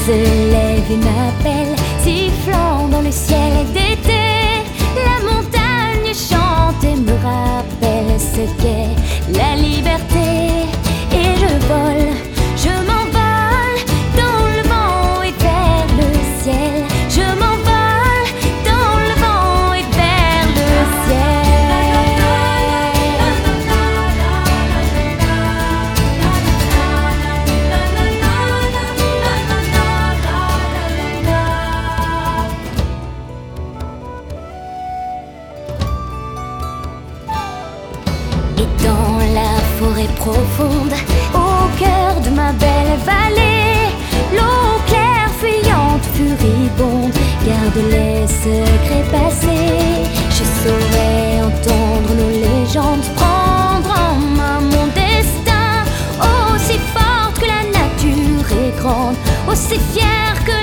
se lève et m'appelle, sifflant dans le ciel d'été. La montagne chante et me rappelle ce qu'est la liberté. Et je vole, je m'envole dans le vent et vers le ciel. Je m'envole dans le vent et vers le Et dans la forêt profonde, au cœur de ma belle vallée, l'eau claire, fuyante, furibonde, garde les secrets passés. Je saurais entendre nos légendes, prendre en main mon destin, aussi forte que la nature est grande, aussi fière que